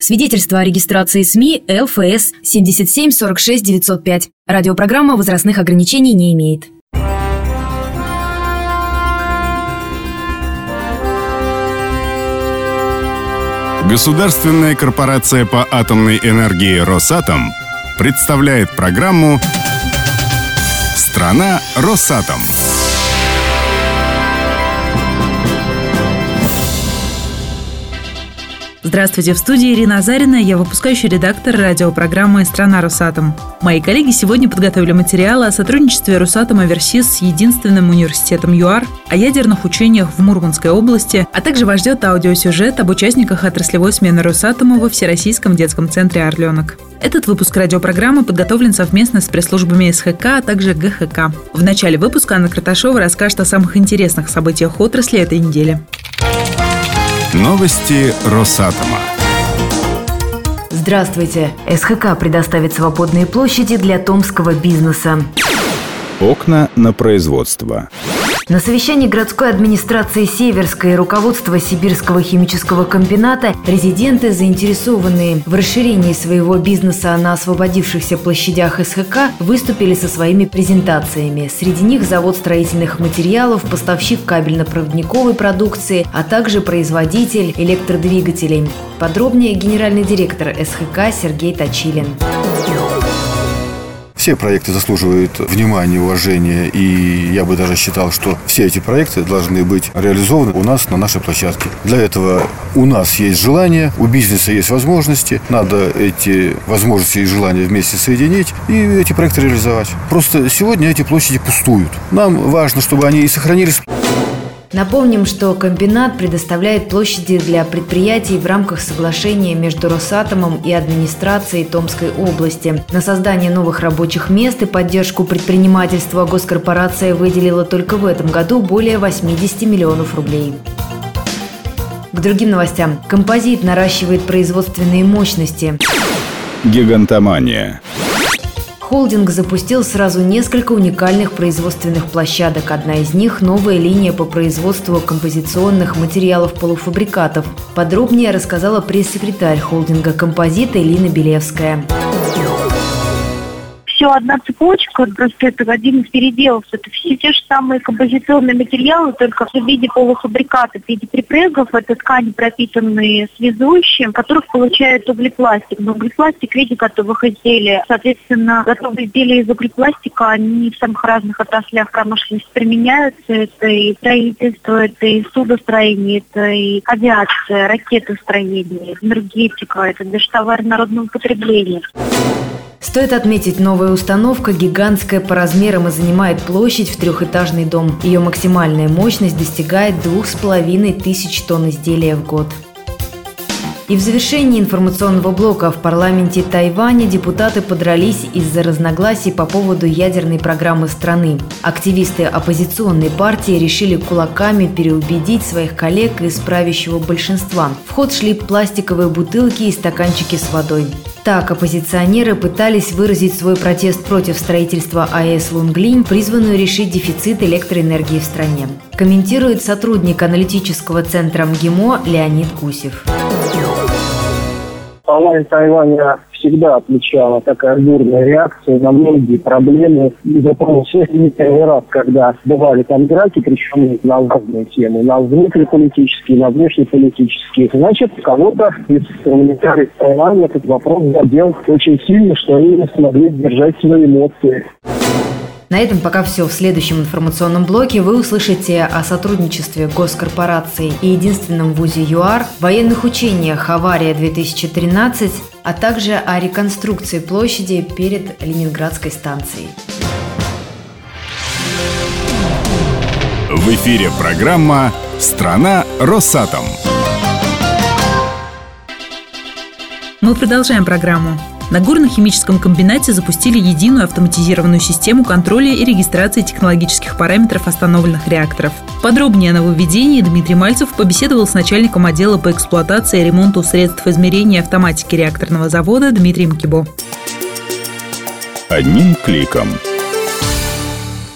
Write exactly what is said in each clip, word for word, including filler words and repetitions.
Свидетельство о регистрации СМИ эл эф эс семь семь сорок шесть девятьсот пять. Радиопрограмма возрастных ограничений не имеет. Государственная корпорация по атомной энергии «Росатом» представляет программу «Страна Росатом». Здравствуйте, в студии Ирина Азарина, я выпускающий редактор радиопрограммы «Страна Росатом». Мои коллеги сегодня подготовили материалы о сотрудничестве Росатома Версис с единственным университетом ЮАР, о ядерных учениях в Мурманской области, а также вас ждет аудиосюжет об участниках отраслевой смены Росатома во Всероссийском детском центре «Орленок». Этот выпуск радиопрограммы подготовлен совместно с пресс-службами эс ха ка, а также гэ ха ка. В начале выпуска Анна Карташова расскажет о самых интересных событиях отрасли этой недели. Новости Росатома. Здравствуйте. эс ха ка предоставит свободные площади для томского бизнеса. Окна на производство. На совещании городской администрации Северской и руководства Сибирского химического комбината резиденты, заинтересованные в расширении своего бизнеса на освободившихся площадях эс ха ка, выступили со своими презентациями. Среди них завод строительных материалов, поставщик кабельно-проводниковой продукции, а также производитель электродвигателей. Подробнее генеральный директор эс ха ка Сергей Точилин. Все проекты заслуживают внимания, уважения, и я бы даже считал, что все эти проекты должны быть реализованы у нас на нашей площадке. Для этого у нас есть желание, у бизнеса есть возможности, надо эти возможности и желания вместе соединить и эти проекты реализовать. Просто сегодня эти площади пустуют. Нам важно, чтобы они и сохранились. Напомним, что комбинат предоставляет площади для предприятий в рамках соглашения между Росатомом и администрацией Томской области. На создание новых рабочих мест и поддержку предпринимательства госкорпорация выделила только в этом году более восемьдесят миллионов рублей. К другим новостям. Композит наращивает производственные мощности. Гигантомания. Холдинг запустил сразу несколько уникальных производственных площадок. Одна из них – новая линия по производству композиционных материалов-полуфабрикатов. Подробнее рассказала пресс-секретарь холдинга «Композит» Элина Белевская. Все одна цепочка, просто это один из переделов. Это все те же самые композиционные материалы, только в виде полуфабрикатов, в виде припрегов. Это ткани, пропитанные связующим, которых получают углепластик. Но углепластик в виде готовых изделий. Соответственно, готовые изделия из углепластика, они в самых разных отраслях промышленности применяются. Это и строительство, это и судостроение, это и авиация, ракетостроение, энергетика, это даже товары народного потребления. Стоит отметить, новая установка гигантская по размерам и занимает площадь в трехэтажный дом. Ее максимальная мощность достигает двух с половиной тысяч тонн изделия в год. И в завершении информационного блока в парламенте Тайваня депутаты подрались из-за разногласий по поводу ядерной программы страны. Активисты оппозиционной партии решили кулаками переубедить своих коллег из правящего большинства. В ход шли пластиковые бутылки и стаканчики с водой. Так, оппозиционеры пытались выразить свой протест против строительства а э эс Лунглинь, призванную решить дефицит электроэнергии в стране. Комментирует сотрудник аналитического центра МГИМО Леонид Гусев. Парламент Тайваня всегда отмечала такая бурная реакция на многие проблемы. Запомнил, не первый раз, когда бывали там драки, причем на разные темы, на внутриполитические, на внешнеполитические. Значит, кого-то из парламентариев Тайваня этот вопрос задел очень сильно, что они не смогли сдержать свои эмоции. На этом пока все. В следующем информационном блоке вы услышите о сотрудничестве госкорпораций и единственном вузе ЮАР, военных учениях «Авария-две тысячи тринадцать», а также о реконструкции площади перед Ленинградской станцией. В эфире программа «Страна Росатом». Мы продолжаем программу. На горно-химическом комбинате запустили единую автоматизированную систему контроля и регистрации технологических параметров остановленных реакторов. Подробнее о нововведении Дмитрий Мальцев побеседовал с начальником отдела по эксплуатации и ремонту средств измерения автоматики реакторного завода Дмитрием Кибо. Одним кликом.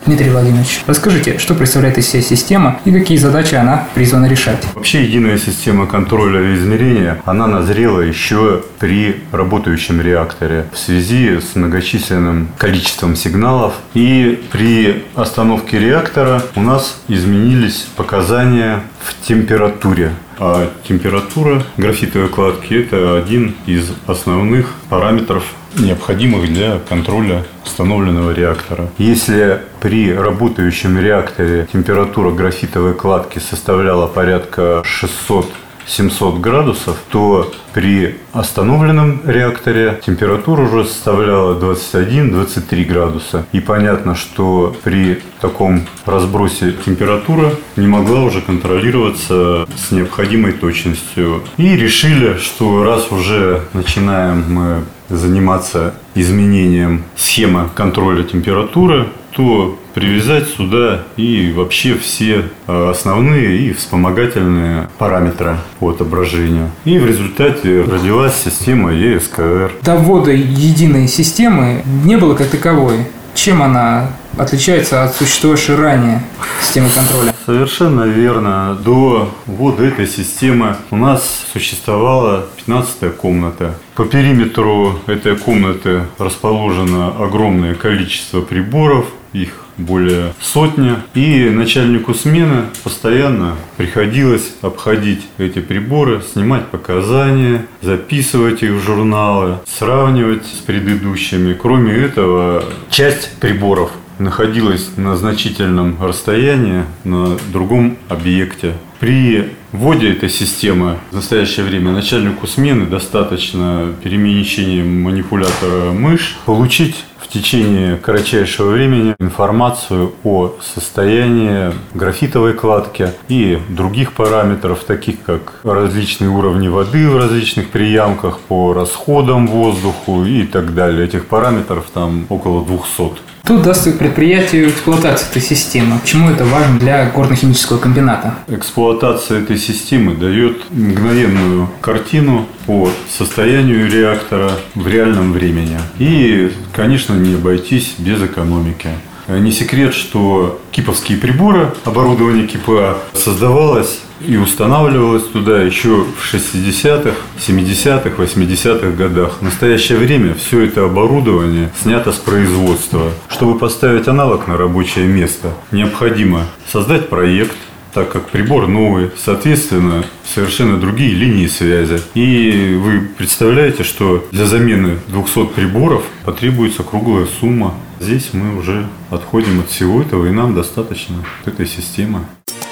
Дмитрий Владимирович, расскажите, что представляет из себя система и какие задачи она призвана решать? Вообще единая система контроля и измерения, она назрела еще при работающем реакторе в связи с многочисленным количеством сигналов. И при остановке реактора у нас изменились показания в температуре. А температура графитовой кладки – это один из основных параметров, необходимых для контроля установленного реактора. Если при работающем реакторе температура графитовой кладки составляла порядка шестьсот-семьсот градусов, то при остановленном реакторе температура уже составляла двадцать один - двадцать три градуса. И понятно, что при таком разбросе температура не могла уже контролироваться с необходимой точностью. И решили, что раз уже начинаем мы заниматься изменением схемы контроля температуры, то привязать сюда и вообще все основные и вспомогательные параметры по отображению. И в результате родилась система и эс ка эр. До ввода единой системы не было как таковой. Чем она отличается от существовавшей ранее системы контроля? Совершенно верно. До ввода этой системы у нас существовала пятнадцатая комната. По периметру этой комнаты расположено огромное количество приборов, их более сотни. И начальнику смены постоянно приходилось обходить эти приборы, снимать показания, записывать их в журналы, сравнивать с предыдущими. Кроме этого, часть приборов находилась на значительном расстоянии на другом объекте. При вводе этой системы в настоящее время начальнику смены достаточно перемещением манипулятора мышь получить в течение кратчайшего времени информацию о состоянии графитовой кладки и других параметров, таких как различные уровни воды в различных приямках, по расходам воздуху и так далее. Этих параметров там около двухсот. Кто даст предприятию эксплуатацию этой системы? Почему это важно для горно-химического комбината? Эксплуатация этой системы дает мгновенную картину по состоянию реактора в реальном времени. И, конечно, не обойтись без экономики. Не секрет, что киповские приборы, оборудование КИПА создавалось и устанавливалось туда еще в шестидесятых, семидесятых, восьмидесятых годах. В настоящее время все это оборудование снято с производства. Чтобы поставить аналог на рабочее место, необходимо создать проект, так как прибор новый, соответственно, совершенно другие линии связи. И вы представляете, что для замены двухсот приборов потребуется круглая сумма. Здесь мы уже отходим от всего этого, и нам достаточно вот этой системы.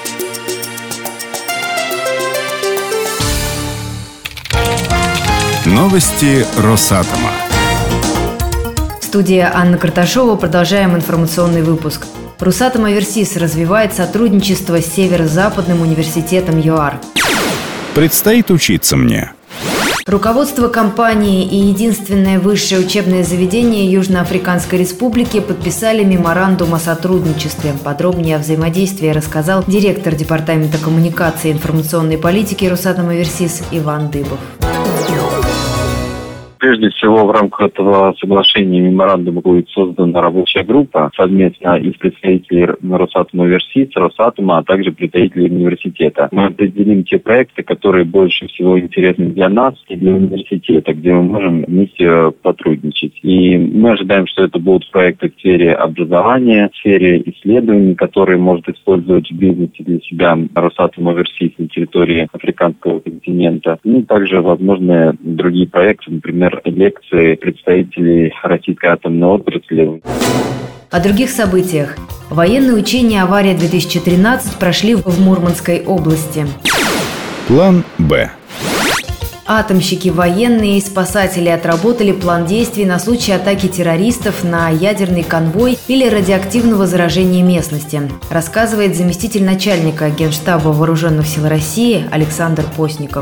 Новости Росатома. Студия Анна Карташова. Продолжаем информационный выпуск. Росатом Оверсис развивает сотрудничество с Северо-Западным университетом ЮАР. Предстоит учиться мне. Руководство компании и единственное высшее учебное заведение Южноафриканской Республики подписали меморандум о сотрудничестве. Подробнее о взаимодействии рассказал директор Департамента коммуникации и информационной политики Росатом Оверсис Иван Дыбов. Прежде всего, в рамках этого соглашения меморандума будет создана рабочая группа совместно из представителей Росатома Оверсис, Росатома, а также представителей университета. Мы определим те проекты, которые больше всего интересны для нас и для университета, где мы можем вместе сотрудничать. И мы ожидаем, что это будут проекты в сфере образования, в сфере исследований, которые может использовать в бизнесе для себя Росатом Оверсис на территории африканского континента. Ну, также возможны другие проекты, например, лекции представителей российской атомной отрасли. О других событиях. Военные учения «Авария-две тысячи тринадцать» прошли в Мурманской области. План «Б». Атомщики, военные и спасатели отработали план действий на случай атаки террористов на ядерный конвой или радиоактивного заражения местности, рассказывает заместитель начальника Генштаба Вооруженных сил России Александр Постников.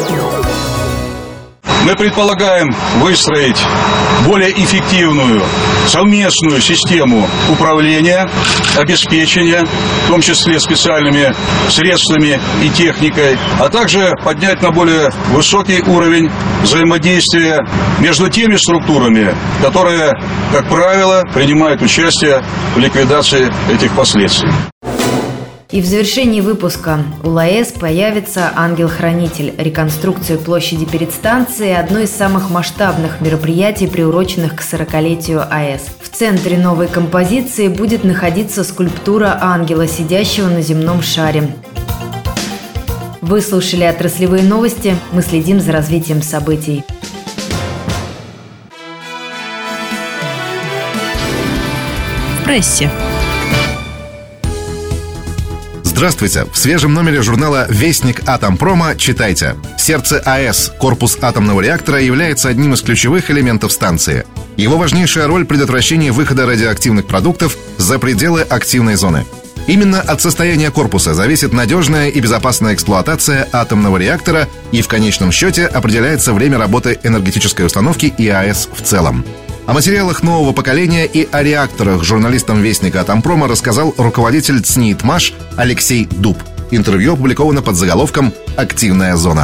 Мы предполагаем выстроить более эффективную совместную систему управления, обеспечения, в том числе специальными средствами и техникой, а также поднять на более высокий уровень взаимодействия между теми структурами, которые, как правило, принимают участие в ликвидации этих последствий. И в завершении выпуска у ЛАЭС появится «Ангел-хранитель». Реконструкция площади перед станцией – одно из самых масштабных мероприятий, приуроченных к сорокалетию АЭС. В центре новой композиции будет находиться скульптура ангела, сидящего на земном шаре. Вы слушали отраслевые новости. Мы следим за развитием событий. В прессе. Здравствуйте! В свежем номере журнала «Вестник Атомпрома» читайте. Сердце АЭС, корпус атомного реактора, является одним из ключевых элементов станции. Его важнейшая роль – предотвращение выхода радиоактивных продуктов за пределы активной зоны. Именно от состояния корпуса зависит надежная и безопасная эксплуатация атомного реактора, и в конечном счете определяется время работы энергетической установки и АЭС в целом. О материалах нового поколения и о реакторах журналистам «Вестника Атомпрома» рассказал руководитель ЦНИИТМАШ Алексей Дуб. Интервью опубликовано под заголовком «Активная зона».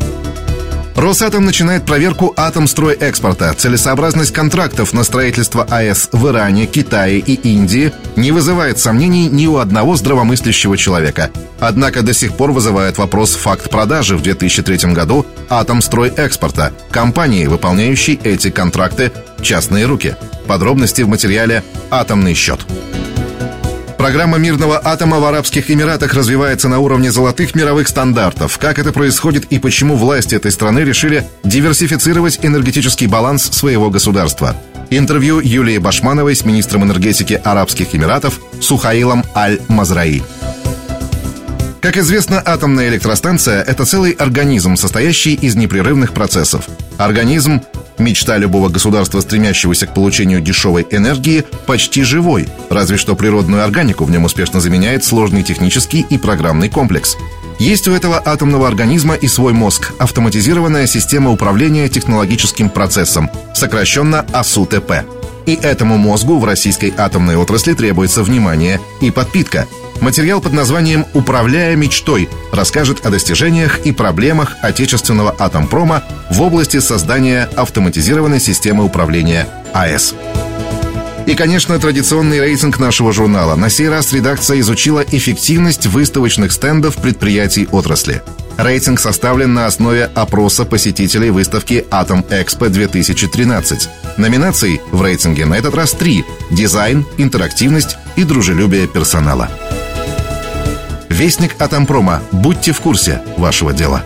Росатом начинает проверку атомстройэкспорта. Целесообразность контрактов на строительство АЭС в Иране, Китае и Индии не вызывает сомнений ни у одного здравомыслящего человека. Однако до сих пор вызывает вопрос факт продажи в две тысячи третьем году атомстройэкспорта компании, выполняющей эти контракты, частные руки. Подробности в материале «Атомный счет». Программа мирного атома в Арабских Эмиратах развивается на уровне золотых мировых стандартов. Как это происходит и почему власти этой страны решили диверсифицировать энергетический баланс своего государства? Интервью Юлии Башмановой с министром энергетики Арабских Эмиратов Сухаилом Аль-Мазраи. Как известно, атомная электростанция – это целый организм, состоящий из непрерывных процессов. Организм – мечта любого государства, стремящегося к получению дешевой энергии, почти живой, разве что природную органику в нем успешно заменяет сложный технический и программный комплекс. Есть у этого атомного организма и свой мозг – автоматизированная система управления технологическим процессом, сокращенно АСУ-ТП. И этому мозгу в российской атомной отрасли требуется внимание и подпитка. Материал под названием «Управляя мечтой» расскажет о достижениях и проблемах отечественного атомпрома в области создания автоматизированной системы управления АЭС. И, конечно, традиционный рейтинг нашего журнала. На сей раз редакция изучила эффективность выставочных стендов предприятий отрасли. Рейтинг составлен на основе опроса посетителей выставки «Атом-Экспо-две тысячи тринадцать». Номинаций в рейтинге на этот раз три – дизайн, интерактивность и дружелюбие персонала. Вестник Атомпрома. Будьте в курсе вашего дела.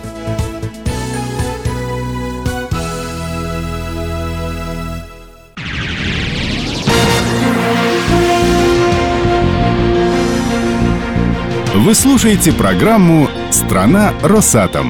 Вы слушаете программу «Страна Росатом».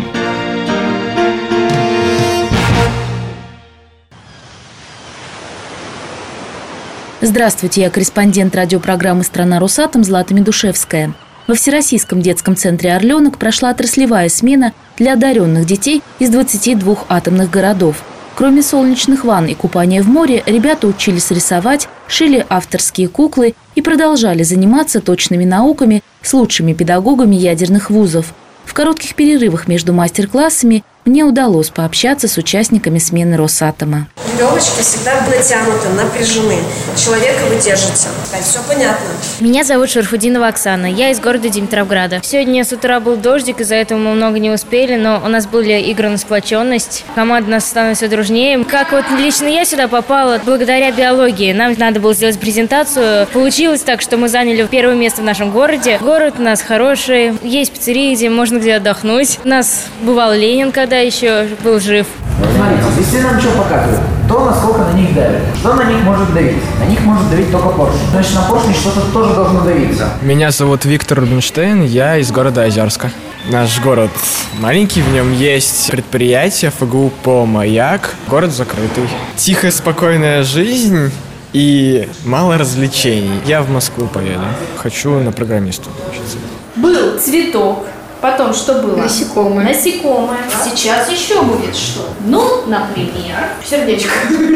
Здравствуйте, я корреспондент радиопрограммы «Страна Росатом» Злата Медушевская. Во Всероссийском детском центре «Орленок» прошла отраслевая смена для одаренных детей из двадцати двух атомных городов. Кроме солнечных ванн и купания в море, ребята учились рисовать, шили авторские куклы и продолжали заниматься точными науками с лучшими педагогами ядерных вузов. В коротких перерывах между мастер-классами мне удалось пообщаться с участниками смены Росатома. Веревочки всегда натянуты, напряжены. Человека вы держите. Все понятно. Меня зовут Шарфудинова Оксана. Я из города Димитровграда. Сегодня с утра был дождик, из-за этого мы много не успели, но у нас были игры на сплоченность. Команда нас становится дружнее. Как вот лично я сюда попала благодаря биологии. Нам надо было сделать презентацию. Получилось так, что мы заняли первое место в нашем городе. Город у нас хороший. Есть пиццерии, где можно где отдохнуть. У нас бывал Ленин, когда еще был жив. Смотрите, если нам что показывают, то насколько на них давит. Что на них может давить? На них может давить только поршень. Значит, на поршень что-то тоже должно давиться. Меня зовут Виктор Рубинштейн, я из города Озерска. Наш город маленький, в нем есть предприятие ФГУ по «Маяк». Город закрытый. Тихая, спокойная жизнь и мало развлечений. Я в Москву поеду. Хочу на программисту учиться. Был цветок. Потом что было? Насекомое. Насекомое. Сейчас еще будет что? Ну, например, сердечко.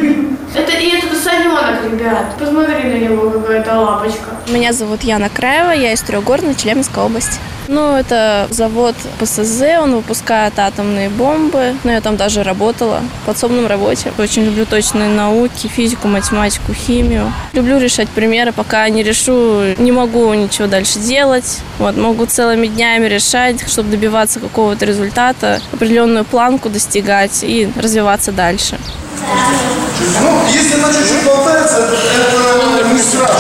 Это и это совенок, ребят. Посмотри на него, какая-то лапочка. Меня зовут Яна Краева, я из Трехгорной, Челябинская область. Ну, это завод ПСЗ, он выпускает атомные бомбы. Ну, я там даже работала в подсобном работе. Очень люблю точные науки, физику, математику, химию. Люблю решать примеры, пока не решу, не могу ничего дальше делать. Вот, могу целыми днями решать, чтобы добиваться какого-то результата, определенную планку достигать и развиваться дальше. Ну, если она чуть-чуть болтается, это, это не страшно.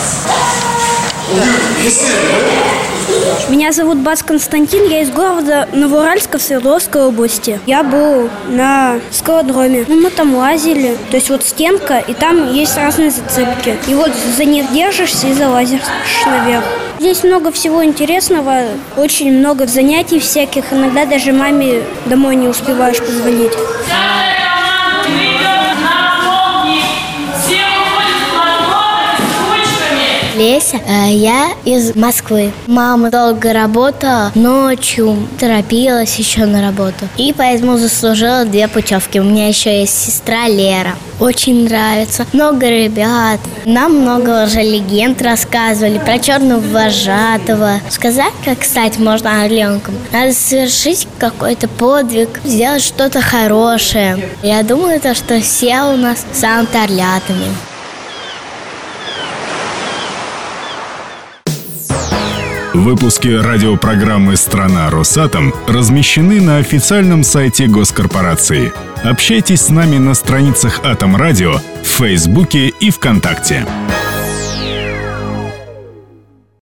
Не сильно. Меня зовут Бац Константин, я из города Новоуральска в Свердловской области. Я был на скалодроме. Ну, мы там лазили, то есть вот стенка, и там есть разные зацепки. И вот за них держишься и залазишь наверх. Здесь много всего интересного, очень много занятий всяких. Иногда даже маме домой не успеваешь позвонить. Леся, я из Москвы. Мама долго работала, ночью торопилась еще на работу. И поэтому заслужила две путевки. У меня еще есть сестра Лера. Очень нравится. Много ребят. Нам много уже легенд рассказывали про черного вожатого. Сказать, как стать можно орленком. Надо совершить какой-то подвиг, сделать что-то хорошее. Я думаю, то, что все у нас станут орлятами. Выпуски радиопрограммы «Страна Росатом» размещены на официальном сайте госкорпорации. Общайтесь с нами на страницах Атом Радио в Фейсбуке и ВКонтакте.